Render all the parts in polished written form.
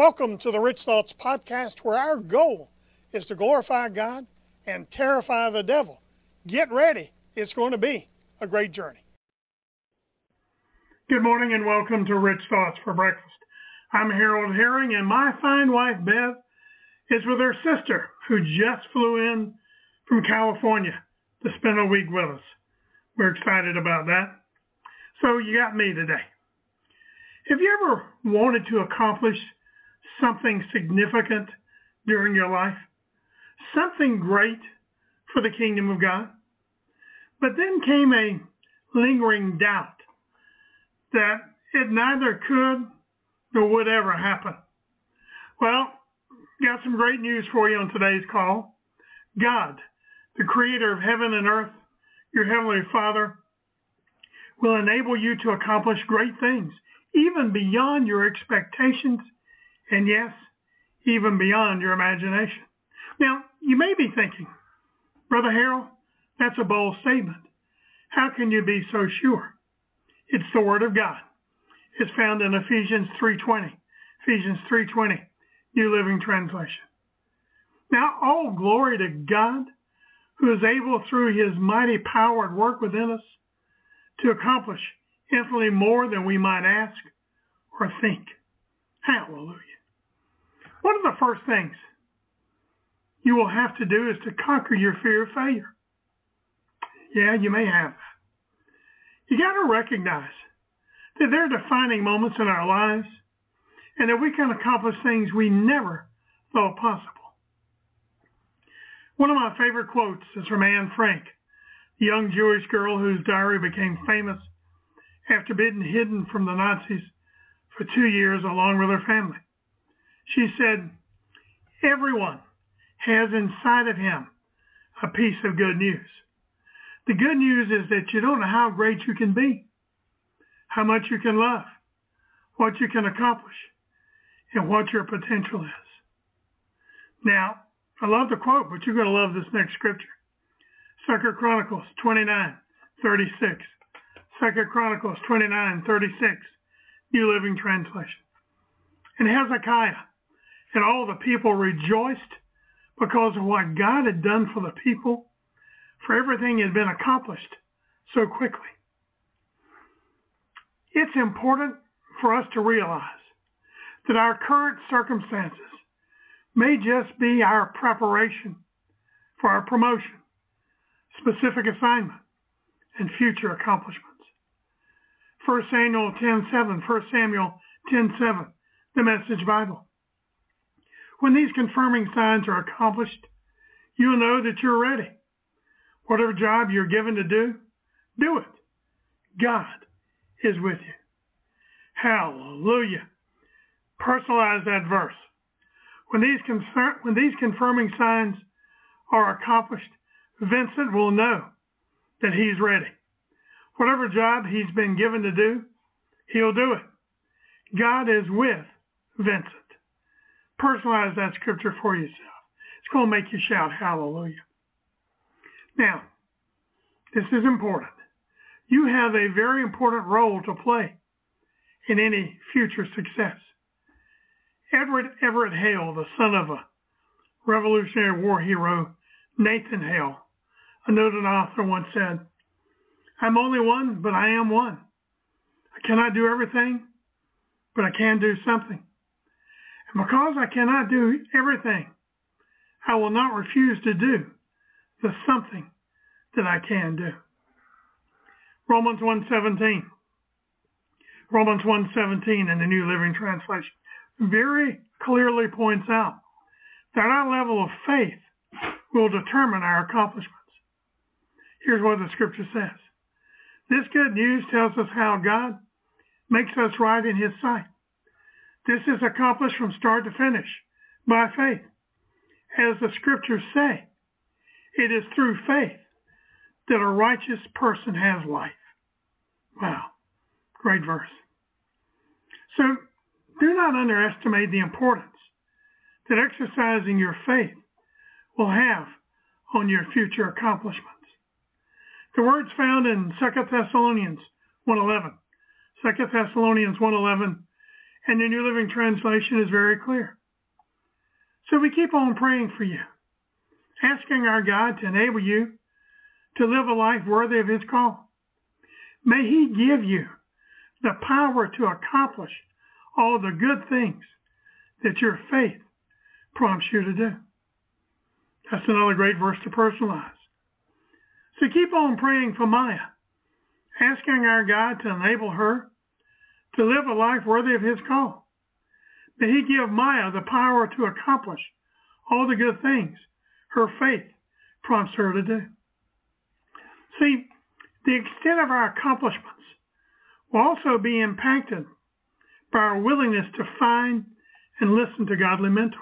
Welcome to the Rich Thoughts Podcast, where our goal is to glorify God and terrify the devil. Get ready. It's going to be a great journey. Good morning and welcome to Rich Thoughts for Breakfast. I'm Harold Herring, and my fine wife, Bev, is with her sister, who just flew in from California to spend a week with us. We're excited about that. So you got me today. Have you ever wanted to accomplish something significant during your life? Something great for the kingdom of God? But then came a lingering doubt that it neither could nor would ever happen. Well, got some great news for you on today's call. God, the creator of heaven and earth, your heavenly Father, will enable you to accomplish great things, even beyond your expectations, and yes, even beyond your imagination. Now, you may be thinking, Brother Harold, that's a bold statement. How can you be so sure? It's the Word of God. It's found in Ephesians 3:20. Ephesians 3:20, New Living Translation. Now, all glory to God, who is able through his mighty power at work within us to accomplish infinitely more than we might ask or think. Hallelujah. One of the first things you will have to do is to conquer your fear of failure. Yeah, you may have. You got to recognize that there are defining moments in our lives and that we can accomplish things we never thought possible. One of my favorite quotes is from Anne Frank, the young Jewish girl whose diary became famous after being hidden from the Nazis for 2 years along with her family. She said, "Everyone has inside of him a piece of good news. The good news is that you don't know how great you can be, how much you can love, what you can accomplish, and what your potential is." Now, I love the quote, but you're going to love this next scripture. 2 Chronicles 29:36. 2 Chronicles 29:36, New Living Translation. And Hezekiah and all the people rejoiced because of what God had done for the people, for everything had been accomplished so quickly. It's important for us to realize that our current circumstances may just be our preparation for our promotion, specific assignment, and future accomplishments. 1 Samuel 10:7, 1 Samuel 10:7, the Message Bible. When these confirming signs are accomplished, you'll know that you're ready. Whatever job you're given to do it. God is with you. Hallelujah. Personalize that verse. When these confirming signs are accomplished, Vincent will know that he's ready. Whatever job he's been given to do, he'll do it. God is with Vincent. Personalize that scripture for yourself. It's going to make you shout hallelujah. Now, this is important. You have a very important role to play in any future success. Edward Everett Hale, the son of a Revolutionary War hero, Nathan Hale, a noted author, once said, "I'm only one, but I am one. I cannot do everything, but I can do something. And because I cannot do everything, I will not refuse to do the something that I can do." Romans 1:17. Romans 1:17 in the New Living Translation very clearly points out that our level of faith will determine our accomplishments. Here's what the scripture says. This good news tells us how God makes us right in his sight. This is accomplished from start to finish by faith. As the scriptures say, it is through faith that a righteous person has life. Wow, great verse. So do not underestimate the importance that exercising your faith will have on your future accomplishments. The words found in 2 Thessalonians 1:11. 2 Thessalonians 1:11 And the New Living Translation is very clear. So we keep on praying for you, asking our God to enable you to live a life worthy of His call. May He give you the power to accomplish all the good things that your faith prompts you to do. That's another great verse to personalize. So keep on praying for Maya, asking our God to enable her to live a life worthy of His call. May He give Maya the power to accomplish all the good things her faith prompts her to do. See, the extent of our accomplishments will also be impacted by our willingness to find and listen to godly mentors.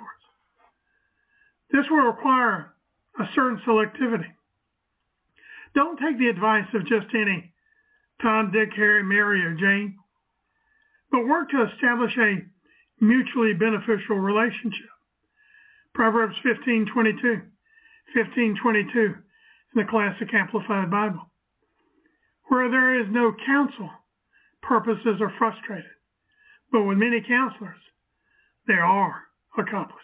This will require a certain selectivity. Don't take the advice of just any Tom, Dick, Harry, Mary, or Jane, but work to establish a mutually beneficial relationship. Proverbs 15:22 in the Classic Amplified Bible. Where there is no counsel, purposes are frustrated, but with many counselors, they are accomplished.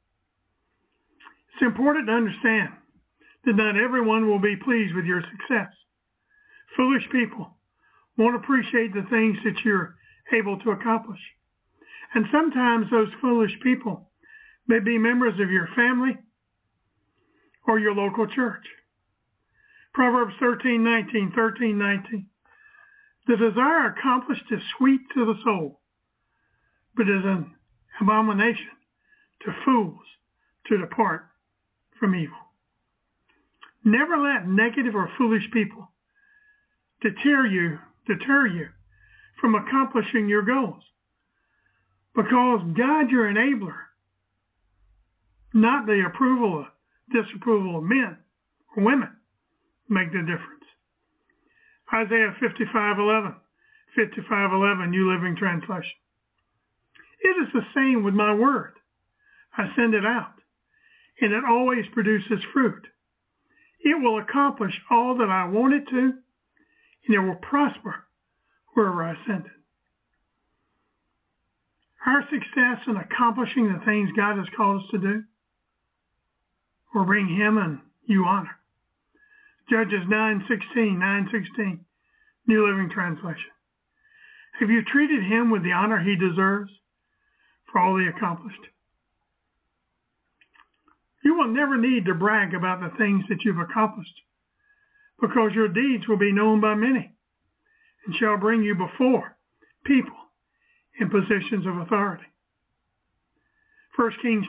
It's important to understand that not everyone will be pleased with your success. Foolish people won't appreciate the things that you're able to accomplish. And sometimes those foolish people may be members of your family or your local church. Proverbs 13:19. The desire accomplished is sweet to the soul, but is an abomination to fools to depart from evil. Never let negative or foolish people deter you from accomplishing your goals, because God, your enabler, not the disapproval of men or women, make the difference. Isaiah 55:11, New Living Translation. It is the same with my word. I send it out, and it always produces fruit. It will accomplish all that I want it to, and it will prosper wherever I send it. Our success in accomplishing the things God has called us to do will bring Him and you honor. Judges 9:16, New Living Translation. Have you treated Him with the honor He deserves for all He accomplished? You will never need to brag about the things that you've accomplished, because your deeds will be known by many and shall bring you before people in positions of authority. 1 Kings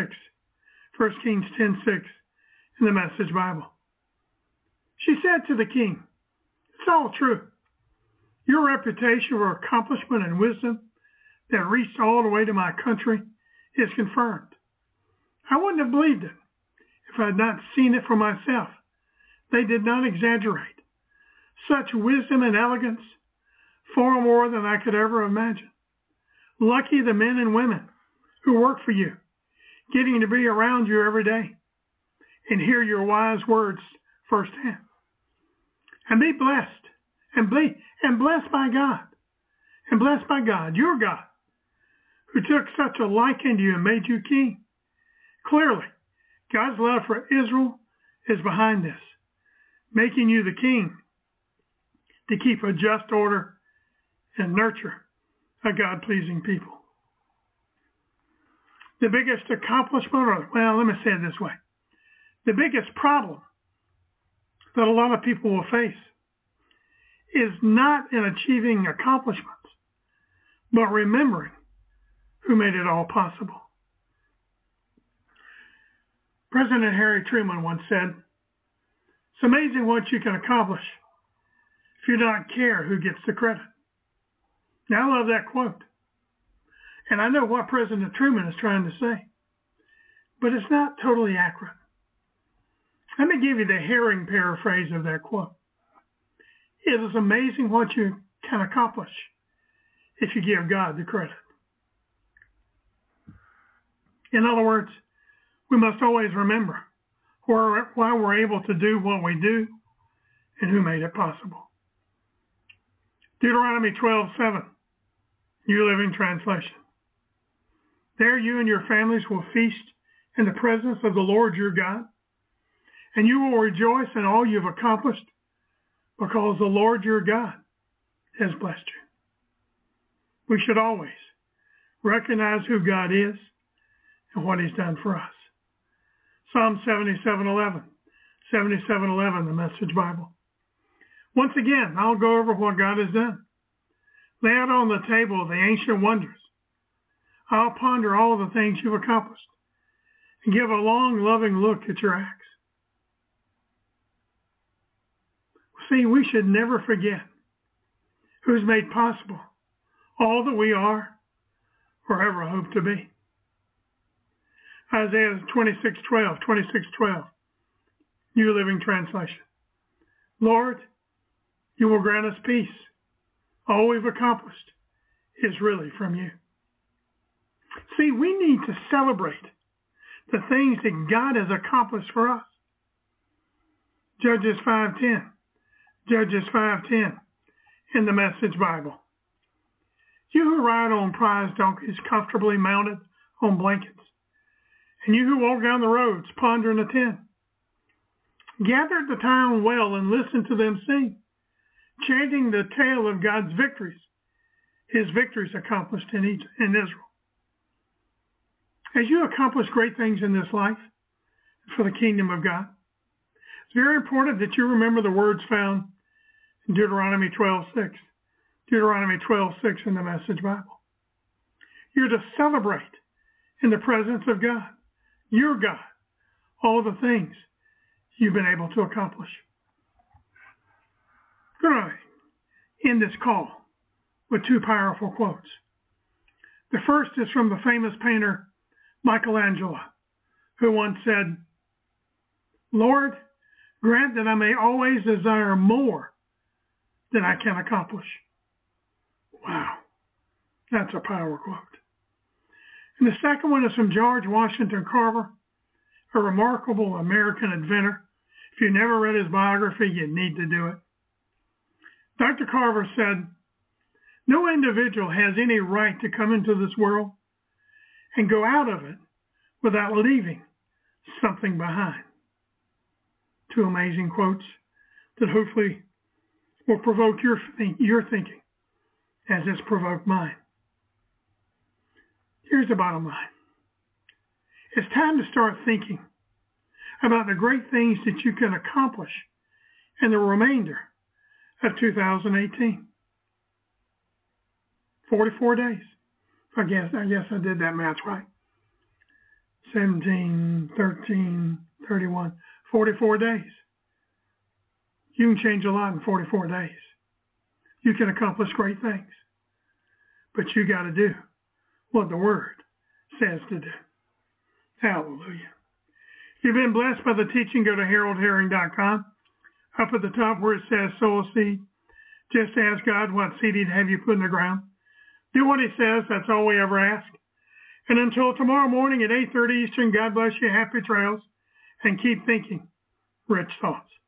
10:6 in the Message Bible. She said to the king, "It's all true. Your reputation for accomplishment and wisdom that reached all the way to my country is confirmed. I wouldn't have believed it if I had not seen it for myself. They did not exaggerate. Such wisdom and elegance, far more than I could ever imagine. Lucky the men and women who work for you, getting to be around you every day and hear your wise words firsthand. And be blessed, and blessed by God, your God, who took such a liking to you and made you king. Clearly, God's love for Israel is behind this, making you the king to keep a just order and nurture a God-pleasing people." The biggest accomplishment, let me say it this way. The biggest problem that a lot of people will face is not in achieving accomplishments, but remembering who made it all possible. President Harry Truman once said, "It's amazing what you can accomplish if you don't care who gets the credit." Now, I love that quote. And I know what President Truman is trying to say, but it's not totally accurate. Let me give you the Herring paraphrase of that quote. It is amazing what you can accomplish if you give God the credit. In other words, we must always remember why we're able to do what we do and who made it possible. Deuteronomy 12:7, New Living Translation. There you and your families will feast in the presence of the Lord your God, and you will rejoice in all you've accomplished because the Lord your God has blessed you. We should always recognize who God is and what he's done for us. Psalm 77:11, 77:11, the Message Bible. Once again, I'll go over what God has done. Lay out on the table the ancient wonders. I'll ponder all the things you've accomplished and give a long, loving look at your acts. See, we should never forget who's made possible all that we are or ever hope to be. Isaiah 26:12, New Living Translation. Lord, you will grant us peace. All we've accomplished is really from you. See, we need to celebrate the things that God has accomplished for us. Judges 5:10 in the Message Bible. You who ride on prize donkeys comfortably mounted on blankets, and you who walk down the roads pondering a tin, gather at the town well and listen to them sing, chanting the tale of God's victories, his victories accomplished in Israel. As you accomplish great things in this life for the kingdom of God, it's very important that you remember the words found in Deuteronomy 12:6 in the Message Bible. You're to celebrate in the presence of God, your God, all the things you've been able to accomplish. We're going to end this call with two powerful quotes. The first is from the famous painter Michelangelo, who once said, Lord, grant that I may always desire more than I can accomplish. Wow, that's a power quote. And the second one is from George Washington Carver, a remarkable American inventor. If you never read his biography, you need to do it. Dr. Carver said, no individual has any right to come into this world and go out of it without leaving something behind. Two amazing quotes that hopefully will provoke your thinking as it's provoked mine. Here's the bottom line. It's time to start thinking about the great things that you can accomplish in the remainder of 2018. 44 days. I guess I did that math right. 17, 13, 31, 44 days. You can change a lot in 44 days. You can accomplish great things. But you got to do what the Word says to do. Hallelujah. If you've been blessed by the teaching, go to haroldherring.com. Up at the top where it says sow a seed, just ask God what seed he'd have you put in the ground. Do what he says. That's all we ever ask. And until tomorrow morning at 8:30 Eastern, God bless you. Happy trails. And keep thinking rich thoughts.